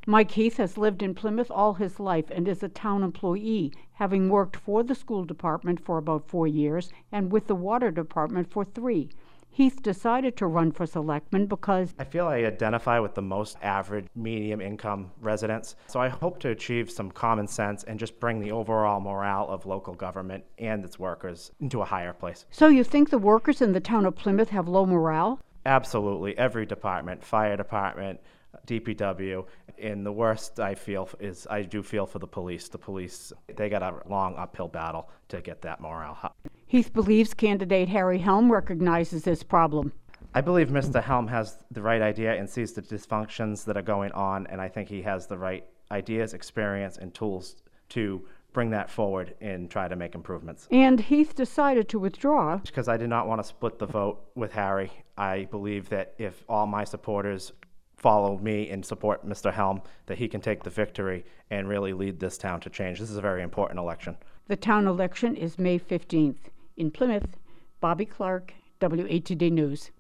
Mike Heath has lived in Plymouth all his life and is a town employee, having worked for the school department for about 4 years and with the water department for 3. Heath decided to run for selectman because I feel I identify with the most average medium income residents, so I hope to achieve some common sense and just bring the overall morale of local government and its workers into a higher place. So you think the workers in the town of Plymouth have low morale? Absolutely. Every department, fire department, DPW, and the worst I feel is I do feel for the police. The police, they got a long uphill battle to get that morale up. Heath believes candidate Harry Helm recognizes this problem. I believe Mr. Helm has the right idea and sees the dysfunctions that are going on, and I think he has the right ideas, experience, and tools to bring that forward and try to make improvements. And Heath decided to withdraw Because I did not want to split the vote with Harry. I believe that if all my supporters follow me and support Mr. Helm, that he can take the victory and really lead this town to change. This is a very important election. The town election is May 15th. In Plymouth, Bobby Clark, WATD News.